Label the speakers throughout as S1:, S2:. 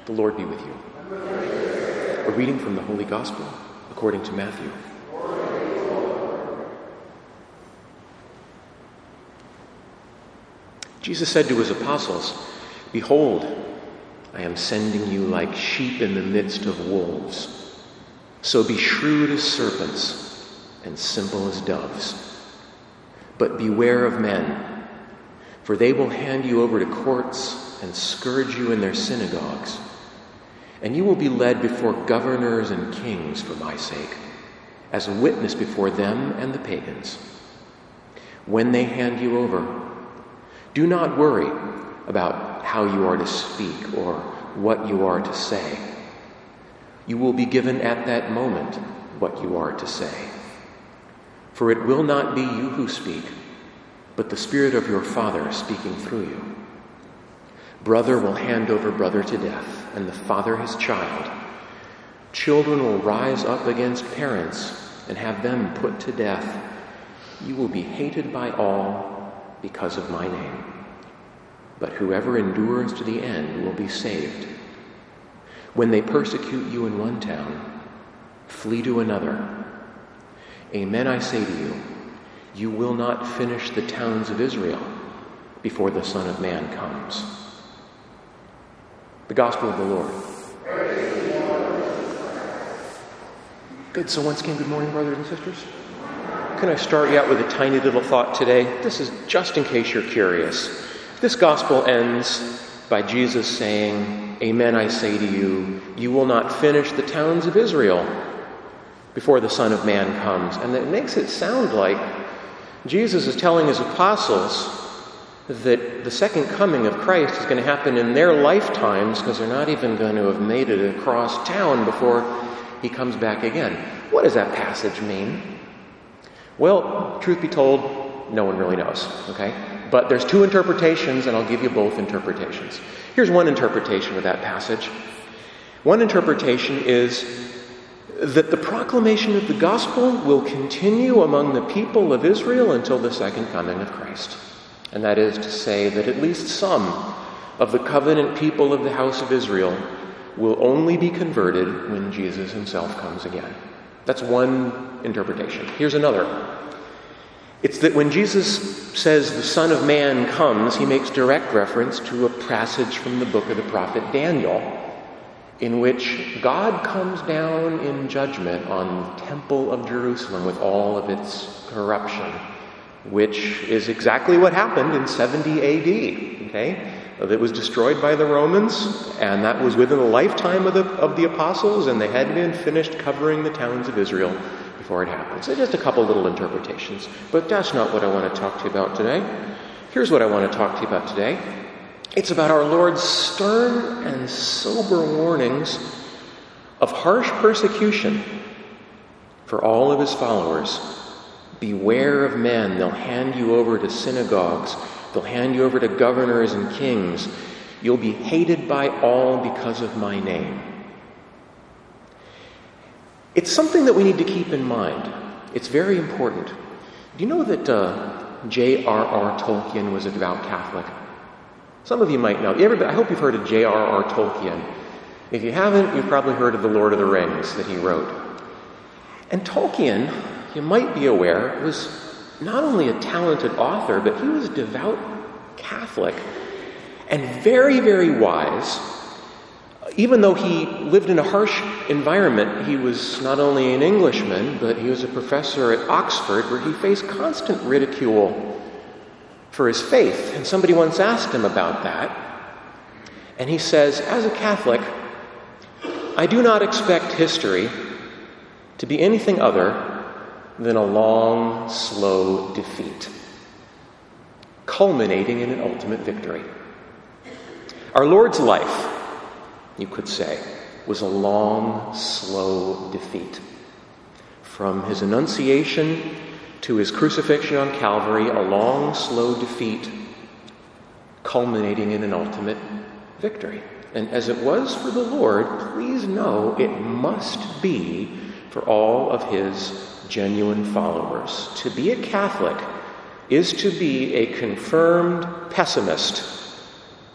S1: The Lord be with you. A reading from the Holy Gospel according to Matthew. Jesus said to his apostles, "Behold, I am sending you like sheep in the midst of wolves. So be shrewd as serpents and simple as doves. But beware of men, for they will hand you over to courts and scourge you in their synagogues. And you will be led before governors and kings for my sake, as a witness before them and the pagans. When they hand you over, do not worry about how you are to speak or what you are to say. You will be given at that moment what you are to say. For it will not be you who speak, but the Spirit of your Father speaking through you. Brother will hand over brother to death, and the father his child. Children will rise up against parents and have them put to death. You will be hated by all because of my name. But whoever endures to the end will be saved. When they persecute you in one town, flee to another. Amen, I say to you, you will not finish the towns of Israel before the Son of Man comes." The Gospel of the Lord. Good. So once again, good morning, brothers and sisters. Can I start you out with a tiny little thought today? This is just in case you're curious. This gospel ends by Jesus saying, "Amen, I say to you, you will not finish the towns of Israel before the Son of Man comes." And that makes it sound like Jesus is telling his apostles that the second coming of Christ is going to happen in their lifetimes, because they're not even going to have made it across town before he comes back again. What does that passage mean? Well, truth be told, no one really knows, okay? But there's two interpretations, and I'll give you both interpretations. Here's one interpretation of that passage. One interpretation is that the proclamation of the gospel will continue among the people of Israel until the second coming of Christ. And that is to say that at least some of the covenant people of the house of Israel will only be converted when Jesus himself comes again. That's one interpretation. Here's another. It's that when Jesus says the Son of Man comes, he makes direct reference to a passage from the book of the prophet Daniel, in which God comes down in judgment on the temple of Jerusalem with all of its corruption, which is exactly what happened in 70 AD, okay? It was destroyed by the Romans, and that was within the lifetime of the apostles, and they hadn't been finished covering the towns of Israel before it happened. So just a couple little interpretations, but that's not what I want to talk to you about today. Here's what I want to talk to you about today. It's about our Lord's stern and sober warnings of harsh persecution for all of his followers. Beware of men. They'll hand you over to synagogues. They'll hand you over to governors and kings. You'll be hated by all because of my name. It's something that we need to keep in mind. It's very important. Do you know that J.R.R. Tolkien was a devout Catholic? Some of you might know. I hope you've heard of J.R.R. Tolkien. If you haven't, you've probably heard of The Lord of the Rings that he wrote. And Tolkien, you might be aware, was not only a talented author, but he was a devout Catholic and very, very wise. Even though he lived in a harsh environment, he was not only an Englishman, but he was a professor at Oxford where he faced constant ridicule for his faith. And somebody once asked him about that. And he says, "As a Catholic, I do not expect history to be anything other than a long, slow defeat, culminating in an ultimate victory." Our Lord's life, you could say, was a long, slow defeat. From his Annunciation to his crucifixion on Calvary, a long, slow defeat, culminating in an ultimate victory. And as it was for the Lord, please know it must be for all of his genuine followers. To be a Catholic is to be a confirmed pessimist.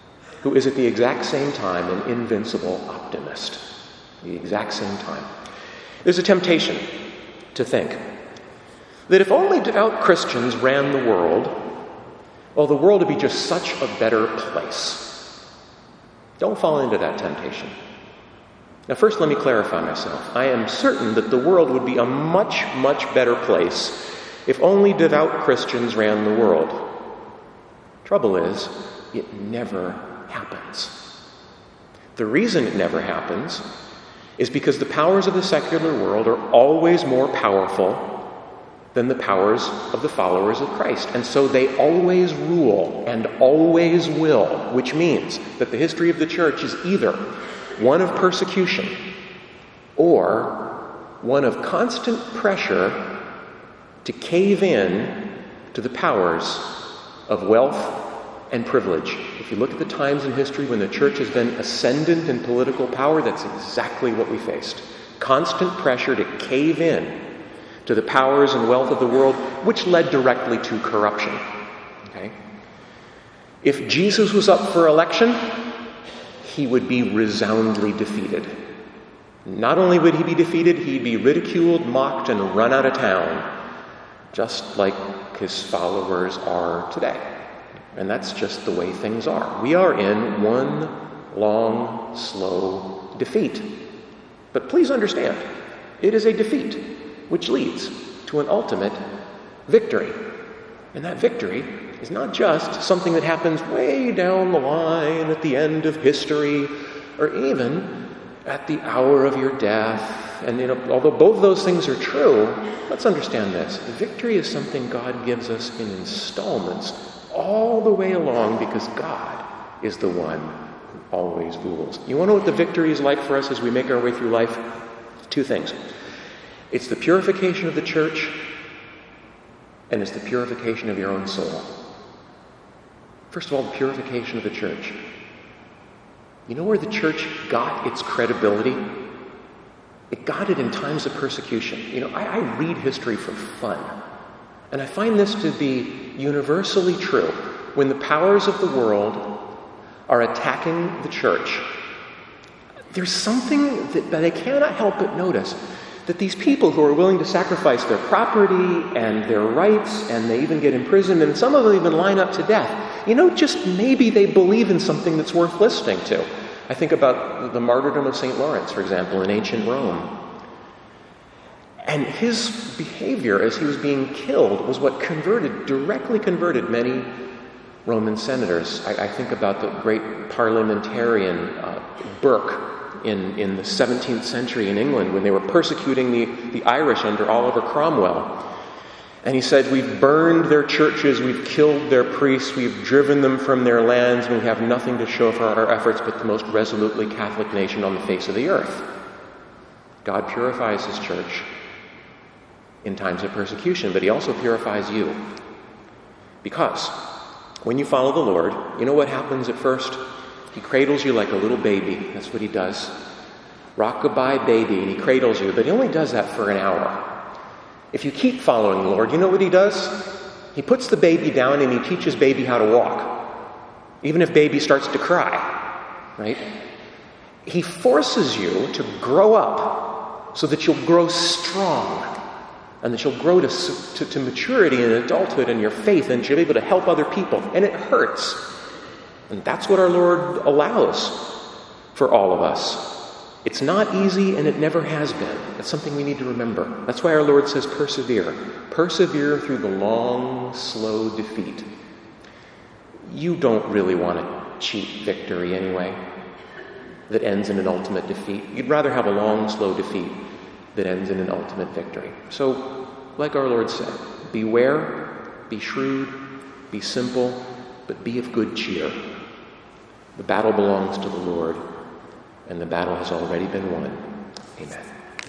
S1: who is at the exact same time an invincible optimist. The exact same time. There's a temptation to think that if only devout Christians ran the world, well, the world would be just such a better place. Don't fall into that temptation. Now, first, let me clarify myself. I am certain that the world would be a much, much better place if only devout Christians ran the world. Trouble is, it never happens. The reason it never happens is because the powers of the secular world are always more powerful than the powers of the followers of Christ. And so they always rule and always will, which means that the history of the church is either one of persecution or one of constant pressure to cave in to the powers of wealth and privilege. If you look at the times in history when the church has been ascendant in political power, that's exactly what we faced. Constant pressure to cave in to the powers and wealth of the world, which led directly to corruption. Okay? If Jesus was up for election, he would be resoundingly defeated. Not only would he be defeated, he'd be ridiculed, mocked, and run out of town, just like his followers are today. And that's just the way things are. We are in one long, slow defeat. But please understand, it is a defeat which leads to an ultimate victory. And that victory is not just something that happens way down the line at the end of history or even at the hour of your death. And although both those things are true, let's understand this. The victory is something God gives us in installments all the way along because God is the one who always rules. You want to know what the victory is like for us as we make our way through life? Two things. It's the purification of the church, and it's the purification of your own soul. First of all, the purification of the church. You know where the church got its credibility? It got it in times of persecution. I read history for fun, and I find this to be universally true. When the powers of the world are attacking the church, there's something that I cannot help but notice, that these people who are willing to sacrifice their property and their rights, and they even get imprisoned, and some of them even line up to death, just maybe they believe in something that's worth listening to. I think about the martyrdom of St. Lawrence, for example, in ancient Rome. And his behavior as he was being killed was what directly converted many Roman senators. I think about the great parliamentarian Burke in the 17th century in England when they were persecuting the Irish under Oliver Cromwell. And he said, "We've burned their churches, we've killed their priests, we've driven them from their lands, and we have nothing to show for our efforts but the most resolutely Catholic nation on the face of the earth." God purifies his church in times of persecution, but he also purifies you. Because when you follow the Lord, you know what happens at first? He cradles you like a little baby. That's what he does. Rock-a-bye baby, and he cradles you, but he only does that for an hour. If you keep following the Lord, you know what he does? He puts the baby down and he teaches baby how to walk. Even if baby starts to cry, right? He forces you to grow up so that you'll grow strong and that you'll grow to maturity and adulthood in your faith, and you'll be able to help other people. And it hurts. And that's what our Lord allows for all of us. It's not easy, and it never has been. That's something we need to remember. That's why our Lord says persevere. Persevere through the long, slow defeat. You don't really want a cheap victory anyway that ends in an ultimate defeat. You'd rather have a long, slow defeat that ends in an ultimate victory. So, like our Lord said, beware, be shrewd, be simple, but be of good cheer. The battle belongs to the Lord, and the battle has already been won. Amen.